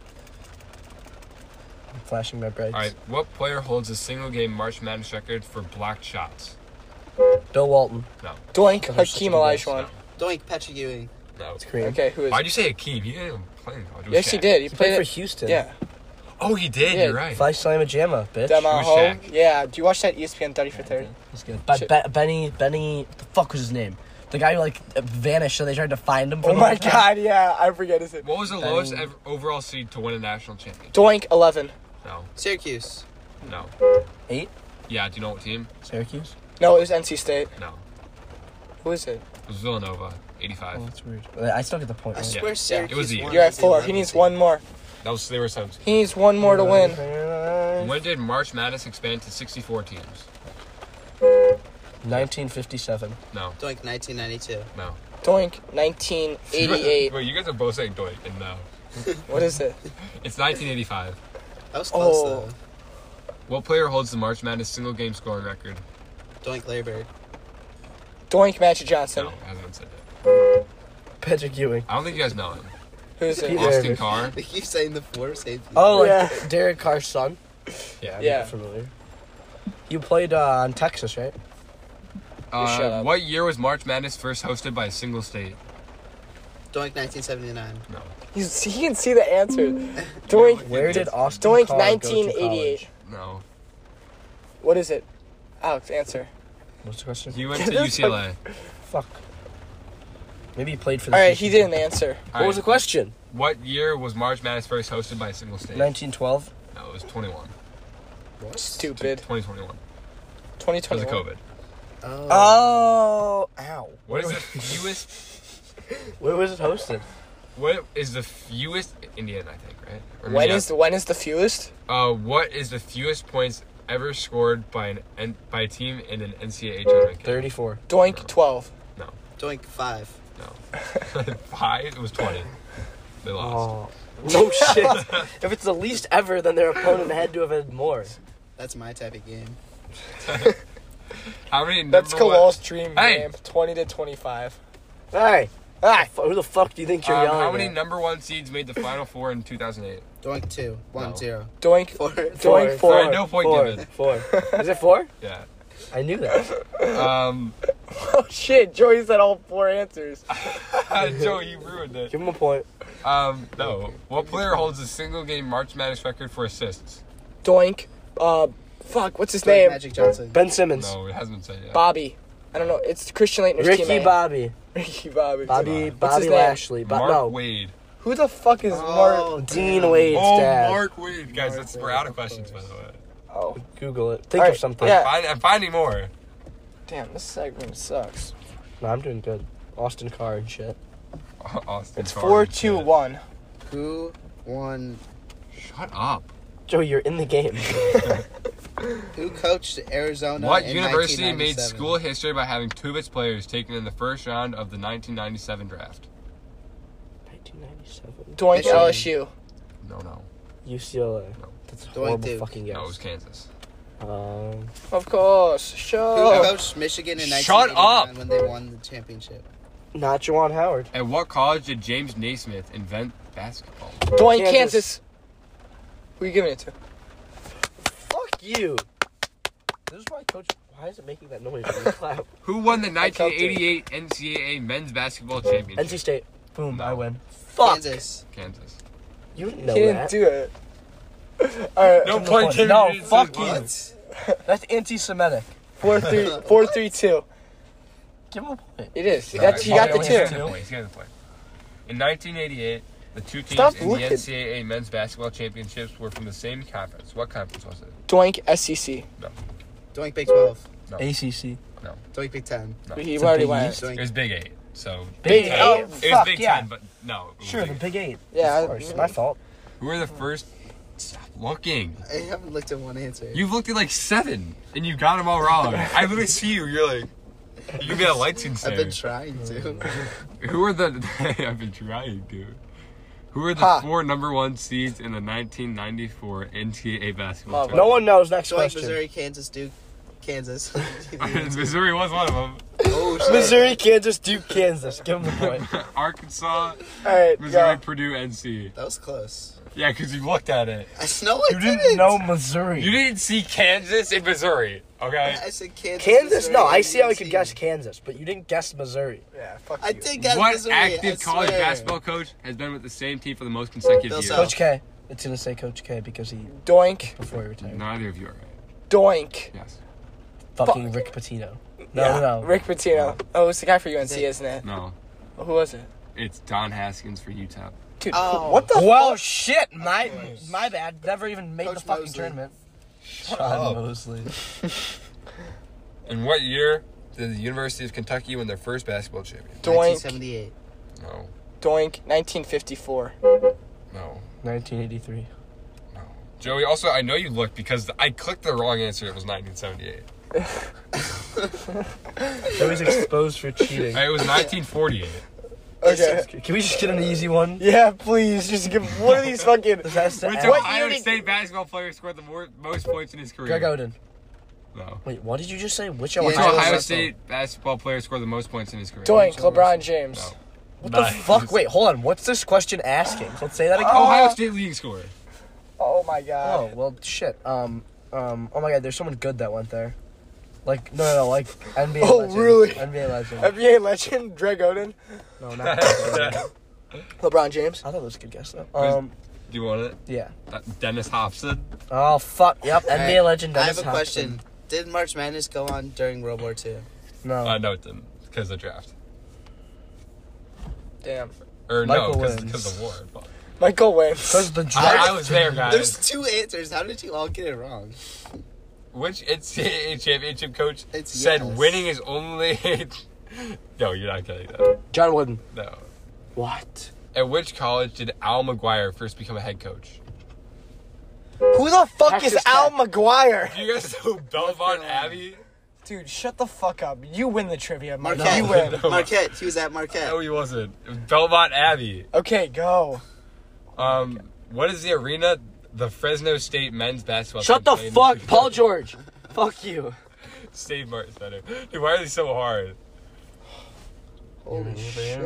I'm flashing my brights. All right. What player holds a single game March Madness record for blocked shots? Bill Walton. No. Doink. Those are such Hakeem good guesses. Olajuwon. Doink Patrick Ewing. No. It's Kareem. Okay. Who is? Why'd you say Hakeem? He didn't even play in college. It was Yes, he Shaq. did. He He played played for it. Houston. Yeah. Oh, he did. Yeah. You're right. Flash Slam Jamma, bitch. Demo Who's Ho. Shaq? Yeah. Do you watch that E S P N thirty for thirty? He's good. But Shit. Be- Benny, Benny, what the fuck was his name? The guy who like vanished, so they tried to find him. For Oh the my whole time. God. Yeah. I forget his name. What was the Benny- lowest ever overall seed to win a national championship? Doink. eleven. No. Syracuse. No. Eight. Yeah. Do you know what team? Syracuse. No, it was N C State. No. Who is it? It was Villanova. eighty-five. Oh, that's weird. I still get the point. I right? swear Syracuse It was the won You're at as the four. He eleventh needs seed. one more. That was they were seventeen. He needs one more to win. When did March Madness expand to sixty-four teams? nineteen fifty-seven. No. Doink nineteen ninety-two. No. Doink. nineteen eighty-eight. Wait, you guys are both saying Doink, and no. What is it? It's nineteen eighty-five. That was close Oh. What player holds the March Madness single game scoring record? though. Doink Larry Bird. Doink. Magic Johnson. No, hasn't been said yet. Patrick Ewing. I don't think you guys know him. Who's it? Pete Austin Maravich. Carr. They keep saying the four same people. Oh, like Yeah. Derek Carr's son. Yeah. I'm Yeah. familiar. You played uh, on Texas, right? shut Uh, up. what year was March Madness first hosted by a single state? Doink nineteen seventy-nine. No. He's, he can see the answer. Doink. Where did Austin Doink Carr go to nineteen eighty-eight. college? No. What is it? Alex, answer. What's the question? He went to U C L A. Fuck. Maybe he played for the All right, P C he C. didn't answer. What was the question? What year was March Madness first hosted by a single state? nineteen twelve. No, it was twenty-one. Stupid. twenty twenty-one. twenty Because twenty-one. of COVID. Oh. Oh, ow. What is the fewest? Where was it hosted? What is the fewest? Indiana, I think, right? Or When Minneapolis. is the when is the fewest? Uh, what is the fewest points ever scored by an N- by a team in an N C double A tournament game? thirty-four. Doink twelve. Doink five. No. Five? It was twenty. They lost. Oh. No shit. If it's the least ever, then their opponent had to have had more. That's my type of game. How many? That's number one- Kalal's dream Hey. game. Twenty to twenty-five. Hey, Ah, fu- who the fuck do you think you're Um, yelling how many at? number one seeds made the Final Four in two thousand eight? Doink two. One No. zero. Doink. Four. Doink four. Alright, no point four. given. Four. Is it four? Yeah. I knew that. Um, Oh shit! Joey said all four answers. Joe, you ruined it. Give him a point. Um, no. What player holds the single game March Madness record for assists? Doink. Uh, fuck. What's his Doink name? Magic Johnson. Ben Simmons. No, it hasn't been said yet. Bobby. I don't know. It's Christian Leitner's Ricky teammate. Bobby. Ricky Bobby. Bobby. What's Bobby his name? Lashley. Bo- Mark no. Wade. Who the fuck is Mark? Dean Wade's Oh, dad. Mark Wade. Guys, that's, we're out of questions, by the way. Oh, Google it. Think Alright, of something. yeah. Find, I'm finding more. damn! This segment sucks. No, I'm doing good. Austin Carr and shit. Austin It's Carr four, and two, shit. one. Who won? Shut up. Joe, you're in the game. Who coached Arizona? What in university made nineteen ninety-seven? school history by having two of its players taken in the first round of the nineteen ninety-seven draft? nineteen ninety-seven. Doink Michigan. L S U. No, no. U C L A. That's a horrible Duke. fucking guess. No, it was Kansas. Um, Of course. Who Sure. coached Michigan in Shut nineteen up! eighty-nine when they won the championship? not Juwan Howard. At what college did James Naismith invent basketball? Doink Kansas. Kansas. Who are you giving it to? Fuck you. This is why Coach. Why is it making that noise when you clap? Who won the felt nineteen eighty-eight N C double A men's basketball championship? N C State. Boom, No. I win. Fuck. Kansas. Kansas. You didn't know he didn't that. do it. Alright. No Give him a point point. given. No, You didn't fuck say you. What? That's anti-Semitic. Four, three, four, three, two. Give him a point. It is. You Alright, got, you got the he's getting two. the point, he's getting the point. In nineteen eighty-eight, the two teams Stop in looking. the N C double A men's basketball championships were from the same conference. What conference was it? Doink S E C. Doink Big twelve. No. A C C. Doink Big ten. No. He It's a already Big went. East. It was Big Eight. So Big Big Eight. Eight. Oh, it was fuck, Big yeah. Ten, but no. it was Sure, the Eight. Big Eight. Yeah, Of course. My fault. Who were the first? Stop looking. I haven't looked at one answer. You've looked at like seven, and you got them all wrong. I literally see you. You're like, you can get a light skin I've been stare. trying to. Who are the? I've been trying to. Who are the Ha. four number one seeds in the nineteen ninety-four N C double A basketball? Love it. No one knows. Next Doink question. Missouri, Kansas, Duke, Kansas. tournament? Missouri was one of them. Oh, shit. Missouri, Kansas, Duke, Kansas. Give him the point. Arkansas, Alright, Missouri, go. Purdue, N C. That was close. Yeah, because you looked at it. I know I You didn't. didn't know Missouri. You didn't see Kansas and Missouri, okay? I said Kansas. Kansas? Missouri, No, I see how I didn't could see. guess Kansas, but you didn't guess Missouri. Yeah, fuck I you. did guess What Missouri. I active college swear. basketball coach has been with the same team for the most consecutive Bill years? Self. Coach K. It's gonna say Coach K because he Doink. before he retired. Neither of you are right. Doink. Yes. Fucking Rick Pitino. No, Yeah, no, no. Rick Pitino. Oh, it's the guy for U N C, isn't it? No. Who was it? It's Don Haskins for U T E P. Dude, Oh. what the Well, fuck? shit. My my bad. Never even made Coach the fucking Mosley. tournament. Shut John up. Mosley. In what year did the University of Kentucky win their first basketball championship? Doink. nineteen seventy-eight. No. Doink. nineteen fifty-four. No. nineteen eighty-three. No. Joey, also, I know you looked because I clicked the wrong answer. It was nineteen seventy-eight. He was exposed for cheating. It was nineteen forty-eight. Okay. Can we just get an easy one? Yeah, please. Just give one of these fucking. This has to Which add- What Ohio year did- State basketball player scored the more, most points in his career? Greg Oden. No. Wait, what did you just say? Which Yeah, Which Ohio Ohio State? State basketball player scored the most points in his career? Doink. LeBron James. What Nice. the fuck? Wait, hold on. What's this question asking? Let's say that again. Ohio State leading scorer. Oh my god. Oh, well, shit. Um, um, oh my god, there's someone good that went there. Like, no, no, no, like N B A Oh, legend. really? N B A legend. N B A legend Greg Oden. No, not that. LeBron James. I thought it was a good guess, though. Who's- Um, Do you want it? yeah. Uh, Dennis Hobson. Oh, fuck. Yep, N B A Alright, legend I Dennis have a Hobson. question. Did March Madness go on during World War Two? No. Uh, no, it didn't. Because of the draft. Damn. Or Michael no, wins. because of the war. But Michael wins. Because the draft. I, I was there, guys. There's two answers. How did you all get it wrong? Which N C double A championship coach It's said yes. winning is only... No, you're not getting that. John Wooden. No. What? At which college did Al McGuire first become a head coach? Who the fuck Texas is Al Tech. McGuire? Do you guys know Belmont Abbey? Dude, shut the fuck up. You win the trivia, Mike. Marquette. You win. No. Marquette. He was at Marquette. No, he wasn't. It was Belmont Abbey. Okay, go. Um, what is the arena the Fresno State men's basketball Shut team the played in fuck, two- Paul George. Fuck you. State Martin Center. Dude, why are they so hard? Holy shit.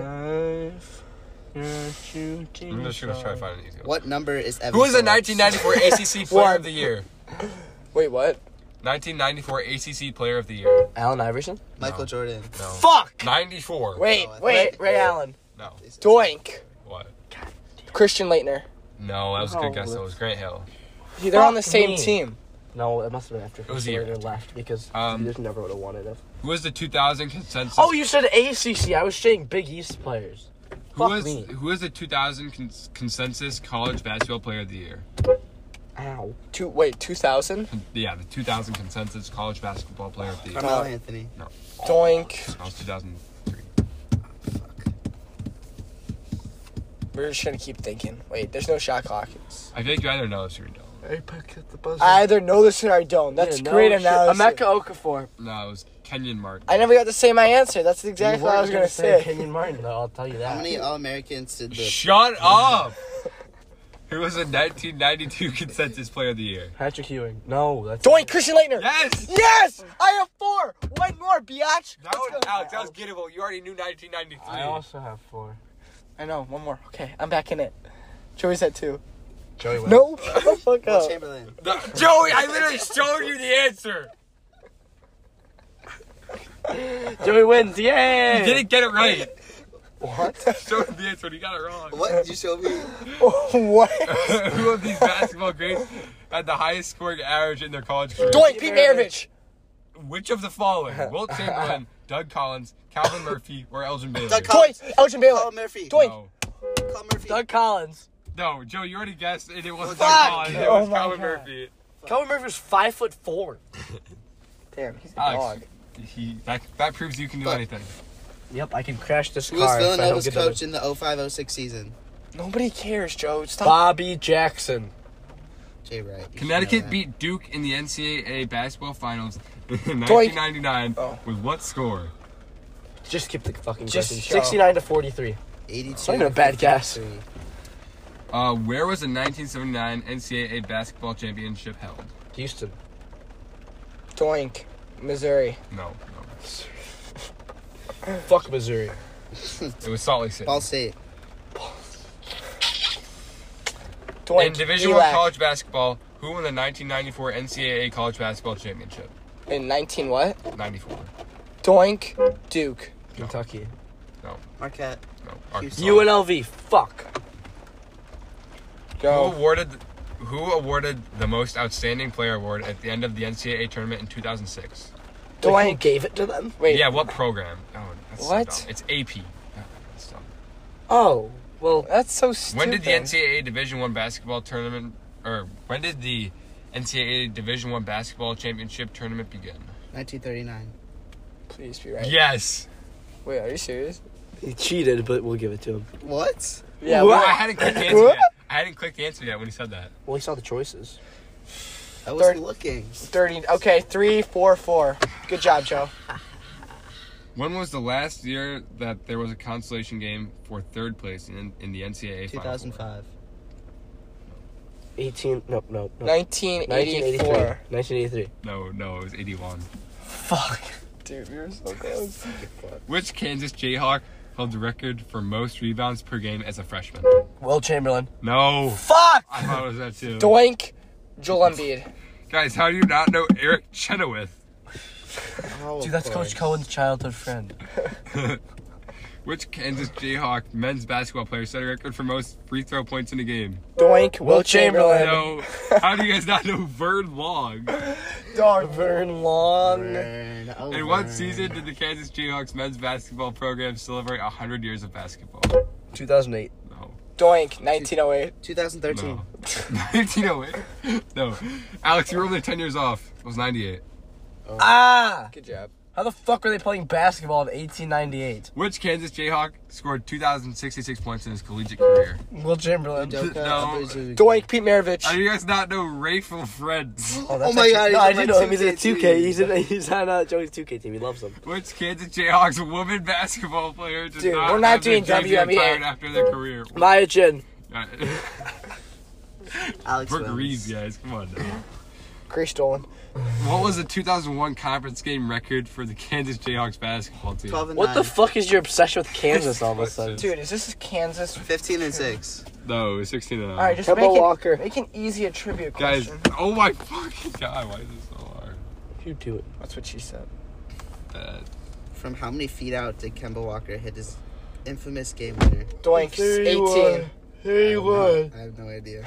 I'm just gonna try to find an easy one. What number is Evan? Who was the Phillips? nineteen ninety-four A C C Player One. of the Year? Wait, what? nineteen ninety-four A C C Player of the Year. Allen Iverson? Michael No. Jordan. No. Fuck! ninety-four. Wait, Oh, I wait. thought- Ray Allen. No. Doink. What? Christian Leitner. No, that was a Oh, good guess. what? That was Grant Hill. See, they're on the Fuck same me. team. No, it must have been after It was Christian the year Leitner left because Um, he just never would have won it. If. Who was the two thousand consensus? Oh, you said A C C. I was saying Big East players. who fuck was me. who was the two thousand cons- consensus college basketball player of the year? Ow. Two. Wait, two thousand. Yeah, the two thousand consensus college basketball player of the year. Carmelo Uh, Anthony. Doink. That was two thousand three. We're just gonna keep thinking. Wait, there's no shot clock. It's- I think you either know this or you don't. Apex at the buzzer. I either know this or I don't. That's great analysis. Emeka Okafor. No, it was Kenyon Martin. I never got to say my answer. That's exactly what I was gonna say. Kenyon Martin, though. I'll tell you that. How many All Americans did the? Shut up! Who was the nineteen ninety-two consensus player of the year? Patrick Ewing. No, that's Doink. Christian Leitner. Yes! Yes! I have four! One more, biatch! That was, Alex, that was gettable. You already knew nineteen ninety-three. I also have four. I know, one more. Okay, I'm back in it. Joey's at two. Joey wins. No, shut the fuck Will up. Chamberlain. No, Joey, I literally showed you the answer. Joey wins. Yay! You didn't get it right. What? Showed him the answer and he got it wrong. What did you show me? What? Who of these basketball greats had the highest scoring average in their college career? Doink, Pete Maravich. Which of the following? Wilt Chamberlain, Doug Collins, Calvin Murphy, or Elgin Baylor? Doug Collins. Doink, Elgin Baylor. Colin Murphy. Doink. No. Colin Murphy. Doug Collins. No, Joe, you already guessed it. It wasn't Fuck. Doug Collins. It Oh was my Calvin God. Murphy. Calvin Murphy was five foot four. Damn, he's a Alex, dog. he, that, that proves you can do Fuck. anything. Yep, I can crash this Who was car. if I don't Villanova's get coach it. in the oh five oh six season? Nobody cares, Joe. Stop. Bobby Jackson. Jay Wright. You should know Connecticut that. beat Duke in the N C double A basketball finals in nineteen ninety-nine Oh. with what score? Just skip the fucking Just question. show. sixty-nine to forty-three. eighty-two. Not even a bad guess. fifty-three. Uh, where was the nineteen seventy-nine N C double A basketball championship held? Houston. Doink, Missouri. No, Fuck Missouri. no. It was Salt Lake City. Ball State. Doink, In Division One Elac. college basketball, who won the nineteen ninety-four N C double A college basketball championship? In nineteen what? ninety-four. Doink, Duke. Kentucky. Marquette. No. Arkansas. Houston. U N L V. Fuck. Who Go. awarded Who awarded the most outstanding player award at the end of the N C double A tournament in two thousand six? Like, who Doink. gave it to them? Wait. Yeah, what program? Oh, that's What? So dumb. It's A P. Yeah, that's dumb. Oh, well, That's so stupid. When did the N C double A Division One basketball tournament, or when did the N C double A Division One basketball championship tournament begin? nineteen thirty-nine. Please be right. Yes. Wait, are you serious? he cheated, but we'll give it to him. What? Yeah. No, what? I hadn't clicked the answer yet. I hadn't clicked the answer yet when he said that. Well, he saw the choices. I wasn't Third- looking. thirty. Okay, three, four, four. Good job, Joe. When was the last year that there was a consolation game for third place in, in the N C double A two Final thousand Four? five. eighteen. Nope, nope, nope. nineteen nineteen eighty-three. eighty-four. nineteen eighty-three. No, no, it was eighty-one. Fuck. Dude, we were so close. Which Kansas Jayhawk held the record for most rebounds per game as a freshman? Will Chamberlain. No. Fuck! I thought it was that too. Doink. Joel Embiid. Guys, how do you not know Eric Chenoweth? Oh, Dude, that's of Coach course. Cohen's childhood friend. Which Kansas Jayhawk men's basketball player set a record for most free throw points in a game? Doink. Will Chamberlain. No. How do you guys not know Vern Long? Dog. Vern Long. Burn, oh, In what burn. season did the Kansas Jayhawks men's basketball program celebrate one hundred years of basketball? two thousand eight. No. Doink. nineteen oh eight. twenty thirteen. No. nineteen oh eight? No. Alex, you were only ten years off. It was ninety-eight. Ah! Good job. How the fuck were they playing basketball in eighteen ninety-eight? Which Kansas Jayhawk scored two thousand sixty-six points in his collegiate career? Will Chamberlain. No. Doink. Pete Maravich. How do you guys not know Rayful Friends? Oh, that's Oh my actually- God, No, he's I on do my know him. He's in a two two K K. team. He's in. He's on uh, Joey's two K team. He loves them. Which Kansas Jayhawks woman basketball player did Dude, not we're not have their doing jersey W N B A. retired after their career? Maya Chin. Alex Brooke Williams. Reeves, guys. Come on now. Grace Dolan. What was the two thousand one conference game record for the Kansas Jayhawks basketball team? twelve and What nine. the fuck is your obsession with Kansas all of a sudden? Dude, is this Kansas? fifteen and six. No, it was sixteen and All right, just Kemba make Walker. it, make an easy trivia Guys, question. oh my fucking god, why is this so hard? You do it. That's what she said. Uh, From how many feet out did Kemba Walker hit his infamous game winner? Doink. eighteen. I have no- I have no idea.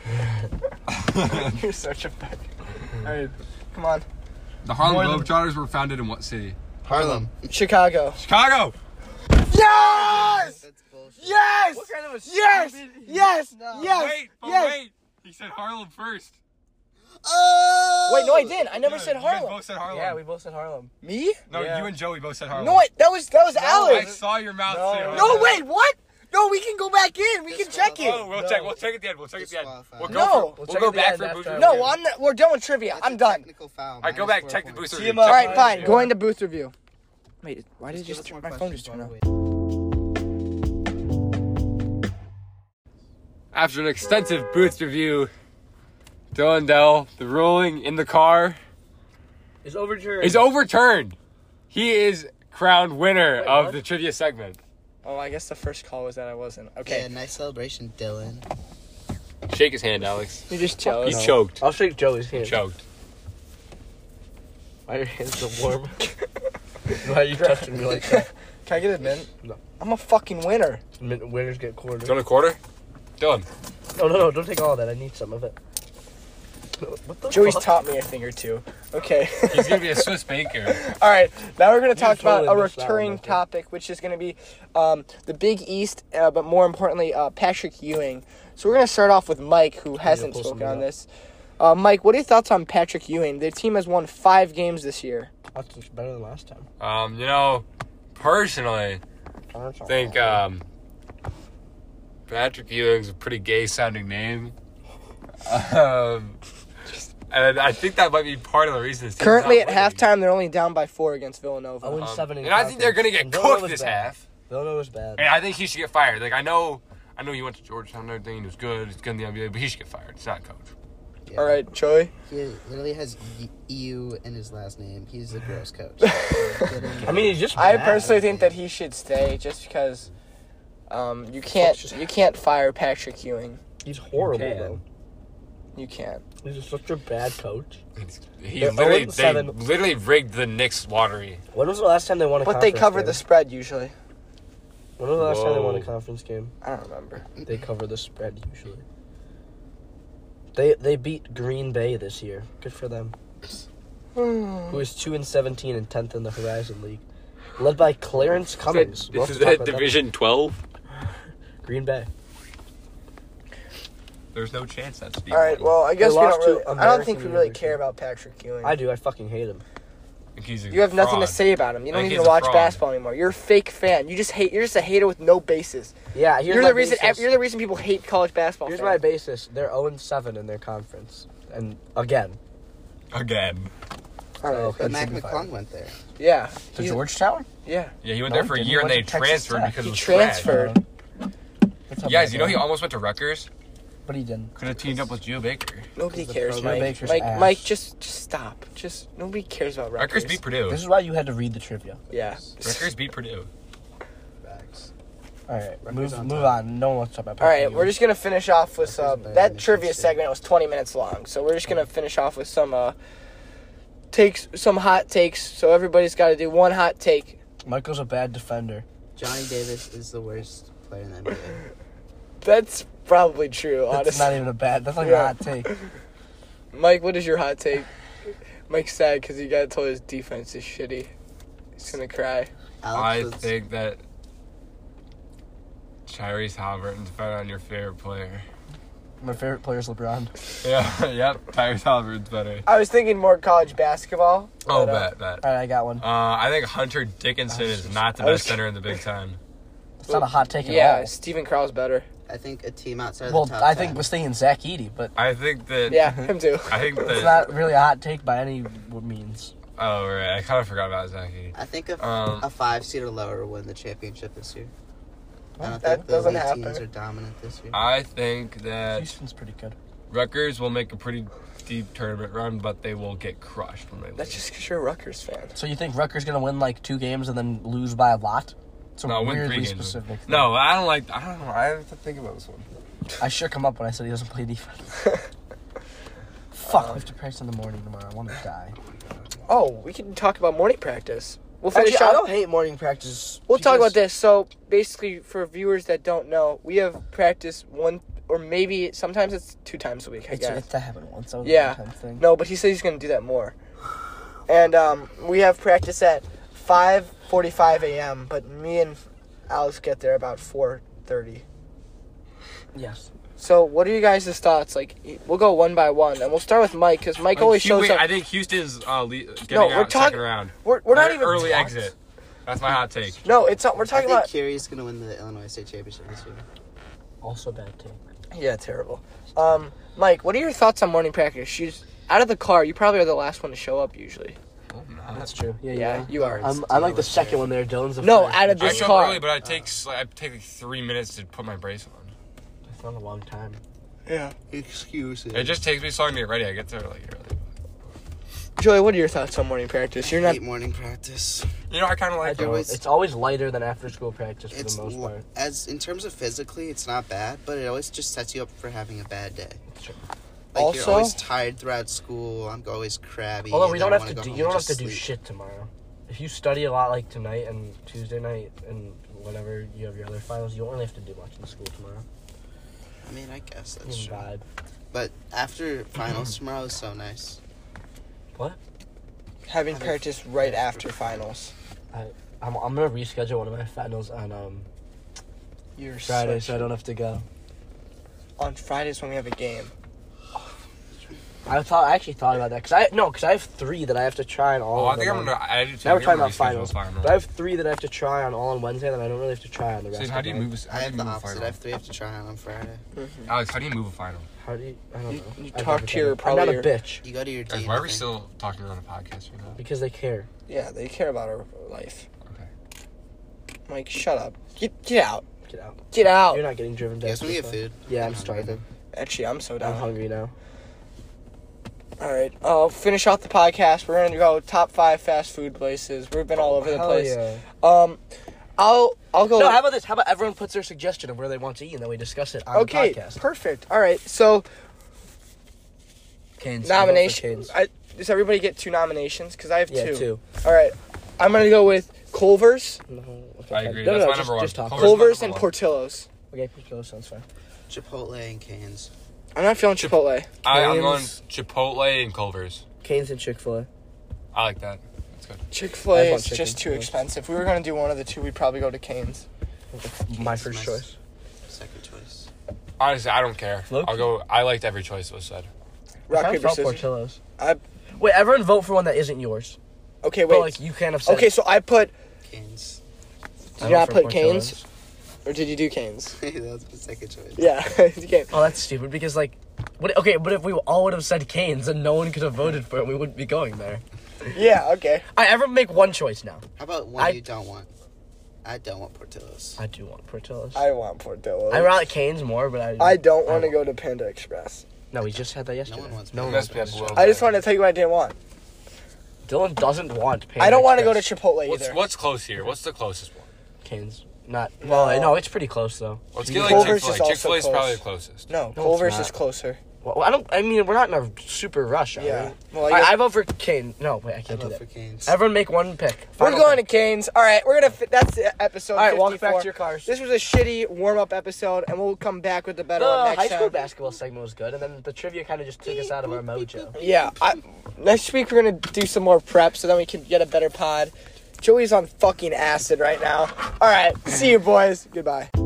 You're such a fuck. All right, come on. the Harlem More than- Globetrotters were founded in what city? Harlem. Chicago. Chicago! Yes! That's bullshit. Yes! What kind of a Yes! stupid- Yes! No. Yes! Wait, but yes! wait! He said Harlem first. Oh! Wait, no, I didn't. I never Yeah, said you guys Harlem. both said Harlem. Yeah, we both said Harlem. Me? No, Yeah. you and Joey both said Harlem. No, wait, that was that was I Alex. saw your mouth No. say Harlem. No, wait, what? No, we can go back in. We can check it. Oh, we'll No. check. We'll check at the end. We'll check at the end. Disqualified. We'll go No. for, We'll we'll check go at the back end for after booster I review. No, I'm not, we're done with trivia. That's I'm a done. Technical foul. All right, go minus back. four Check the points. booster See review. him up. All right, fine. Yeah. Going to booth review. Wait, why did it Give just us more my phone questions just turn while off? we wait. After an extensive booth review, Dylan Dell, the ruling in the car Is overturned. is overturned. He is crowned winner Wait, of what? the trivia segment. Oh, I guess the first call was that I wasn't. Yeah, Okay. nice celebration, Dylan. Shake his hand, Alex. You're just He jealous. No. choked. I'll shake Joey's He hand. choked. Why are your hands so warm? Why are you touching me like that? Can I get a mint? No. I'm a fucking winner. Min- Winners get quarter. Do you want a quarter? Dylan. No, no, no, don't take all that. I need some of it. What the Joey's fuck? taught me a thing or two. Okay. He's going to be a Swiss banker. All right, now we're going to talk totally about a missed that one, recurring okay. topic, which is going to be um, the Big East, uh, but more importantly, uh, Patrick Ewing. So we're going to start off with Mike, who hasn't pull spoken something on up. this. Uh, Mike, what are your thoughts on Patrick Ewing? Their team has won five games this year. That's just better than last time. Um, you know, personally, I think um, Patrick Ewing's a pretty gay-sounding name. Um, and I think that might be part of the reason his team's Currently not at winning. halftime, they're only down by four against Villanova. Oh, and Um, seven in and I think they're going to get conference. And Villanova's cooked this bad. half. Villanova's bad. And I think he should get fired. Like, I know I know he went to Georgetown and everything. He was good. He's good in the N B A, but he should get fired. It's not a coach. Yeah. All right, Joey. He literally has E U in his last name. He's a gross coach. I mean, he's just I bad. personally think that he should stay just because um, you can't just- you can't fire Patrick Ewing. He's horrible, You can. though. You can't. He's just such a bad coach. He They're literally, oh and they seven. literally rigged the Knicks lottery. When was the last time they won a But they conference cover game? the spread usually. When was the last time they won a Whoa. conference game? I don't remember. They cover the spread usually. They they beat Green Bay this year. Good for them. Who is two and seventeen and tenth in the Horizon League, led by Clarence Cummings. We'll have This is to talk that about Division twelve. Green Bay. There's no chance that's Steve. All right. Well, I guess we lost don't to really. I don't American think we really University. care about Patrick Ewing. I do. I fucking hate him. You have nothing to say about him. You I don't think even he's a watch fraud. basketball anymore. You're a fake fan. You just hate. You're just a hater with no basis. Yeah, here's You're my the reason. basis. You're the reason people hate college basketball. Here's fans. my basis. They're zero and seven in their conference, and again. Again. All right. Oh, But Mac Couldn't McClung went there. Yeah. To He's- Georgetown? Yeah. Yeah, he went No, there for a didn't. year He and they went to Texas transferred Tech. because He it was transferred. That's trash. You guys, you know he almost went to Rutgers? But he didn't. Could have teamed up with Geo Baker. Nobody the cares, program Mike. Baker's Mike, ass. Mike, just, just stop. Just nobody cares about Rutgers. Rutgers beat Purdue. This is why you had to read the trivia. Yeah. Rutgers beat Purdue. All right, Rutgers move on move top. on. No one wants to talk about. All right, we're just gonna finish off with Rutgers some better that than trivia Michigan State. segment was twenty minutes long, so we're just gonna finish off with some uh takes, some hot takes. So everybody's got to do one hot take. Michael's a bad defender. Johnny Davis is the worst player in the N B A. That's probably true, That's honestly. not even a bad. That's like Yeah. a hot take. Mike, what is your hot take? Mike's sad because he got told his defense is shitty. He's gonna cry. I Alex was- think that Tyrese Halliburton's better than your favorite player. My favorite player is LeBron. Yeah, yep. Tyrese Halliburton's better. I was thinking more college basketball. Oh, but, uh, bet, bet. All right, I got one. Uh, I think Hunter Dickinson is not the I was- best center in the Big Ten. It's not a hot take at Yeah, all. Steven Crowell's better. I think a team outside of Well, the top I think ten. was thinking Zach Edey, but I think that. Yeah, him too. I think that. it's not really a hot take by any means. Oh, right. I kind of forgot about Zachy. I think a, Um, a five seed or lower will win the championship this year. I don't That think the doesn't elite happen. teams are dominant this year. I think that Houston's pretty good. Rutgers will make a pretty deep tournament run, but they will get crushed when they lose. That's just because you're a Rutgers fan. So you think Rutgers gonna win like two games and then lose by a lot? It's a No, win weirdly three games. specific. thing. No, I don't like. I don't know. I have to think about this one. I shook him up when I said he doesn't play defense. Fuck, I have to practice in the morning tomorrow. I want to die. Oh, we can talk about morning practice. We'll finish Actually, I off. don't hate morning practice. We'll talk because- about this. So basically, for viewers that don't know, we have practice one or maybe sometimes it's two times a week. I It's, guess. it's that happened once. That was Yeah. a one-time thing. No, but he said he's going to do that more. And um, we have practice at five forty-five a.m., but me and Alex get there about four thirty. Yes. So what are you guys' thoughts? Like, we'll go one by one, and we'll start with Mike, because Mike Like, always Hu- shows wait, up. I think Houston's uh, le- getting No, out we're in talk- second round. We're, we're not Or even... early exit. That's my hot take. No, it's not. We're I talking think about... Curry's going to win the Illinois State Championship this year. Also bad take. Yeah, terrible. Um, Mike, what are your thoughts on morning practice? You just, out of the car, you probably are the last one to show up, usually. Oh, no. That's true. Yeah, Yeah, yeah. you are. I'm, I'm like the second one there. Dylan's the No, first. out of I this show car. up early, but I take like, I take like three minutes to put my brace on. It's not a long time. Yeah. Excuses. It just takes me so long to get ready. I get there like early. Joey, what are your thoughts on morning practice? You're I not... hate morning practice. You know, I kind of I like do. it. always- It's always lighter than after school practice for It's the most l- part. as in terms of physically, it's not bad, but it always just sets you up for having a bad day. Sure. Like Also- you're always tired throughout school. I'm always crabby. Although and we then don't I have wanna to go do, home you don't and have to just do sleep. shit tomorrow. If you study a lot like tonight and Tuesday night and whenever you have your other finals, you don't really have to do much in school tomorrow. I mean, I guess You that's can true. vibe. But after finals tomorrow is so nice. What? Having practice right after finals. I, I'm, I'm gonna reschedule one of my finals on um You're Friday, such- so I don't have to go. On Fridays when we have a game. I thought I actually thought about that because I no because I have three that I have to try on all. Oh, of I think them I'm on- gonna. I do too. Now we're I think talking I'm about gonna reschedule finals, final. but I have three that I have to try on all on Wednesday that I don't really have to try on the rest. Steve, of how do you the night. move? A, I how do have you the move a opposite. I final? have three I have to try on on Friday. Alex, how do you move a final? How do you? I don't You- know. you I've talk never to done your- it. I'm probably not a your- bitch You go to your Guys, team. why I are we think. still talking on a podcast right now? because they care. Yeah, they care about our life. Okay. Mike, shut up. Get get out. Get out. Get out. You're not getting driven You down. guys want to get so food? Yeah, I'm hungry starving. now. Actually, I'm so I'm down. hungry now. All right, I'll finish off the podcast. We're gonna go top five fast food places. We've been all over the Hell place. yeah. Um, I'll I'll go. No, how about this? How about everyone puts their suggestion of where they want to eat and then we discuss it on okay, the podcast? perfect. All right, so Canes. nomination. I, does everybody get two nominations? Because I have Yeah, two. two. All right, I'm gonna go with Culver's, No, okay, I fine. agree. No, no, That's no, my just, number one. Just talk. Culver's Culver's, my and number one. Portillo's. Okay, Portillo's sounds fine. Chipotle and Canes. I'm not feeling Chipotle. I, I'm going Canes. Chipotle and Culver's. Canes and Chick-fil-A. I like that. That's good. Chick-fil-A I want is chicken, just too yes. expensive. If we were gonna do one of the two, we'd probably go to Cane's. My Cane's first my choice. Second choice. Honestly, I don't care. Look. I'll go. I liked every choice that was said. Rock I paper felt scissors. Portillo's. I Wait, everyone vote for one that isn't yours. okay. But Wait. like you can't have said. Okay, so I put. Canes. Did I you vote not for put Portillo's. Cane's, or did you do Cane's? that was my second choice. Yeah, you can. Oh, that's stupid because like, what? Okay, but if we all would have said Canes, then no one could have voted for it. We wouldn't be going there. Yeah. Okay. I ever make one choice now. How about one I- you don't want? I don't want Portillo's. I do want Portillo's. I want Portillo's. I like Canes more, but I. I don't want to I go to Panda Express. No, we just had that yesterday. one wants no one Must wants be Panda up a Express. little I just wanted to tell you what I didn't want. Dylan doesn't want Panda I don't want to go to Express. Chipotle What's either. What's close here? What's the closest one? Canes. Not well. No. No, it's pretty close though. Let's get like Culver's Chick-fil-A. is also Chick-fil-A is close. probably the closest. No, No, Culver's it's is not. closer. Well, I don't. I mean, we're not in a super rush. Are Yeah. we? Well, I, yeah. I vote for Kane. No, wait, I I can't do vote that. for Canes. Everyone make one pick. We're Final going pick. to Canes. All right, we're gonna. Fi- that's the episode. All right, walk fifty-four. back to your cars. This was a shitty warm-up episode, and we'll come back with the better The one high next school time. basketball segment was good, and then the trivia kind of just took us out of our mojo. Yeah. I, next week we're gonna do some more prep, so then we can get a better pod. Joey's on fucking acid right now. All right, see you boys. Goodbye.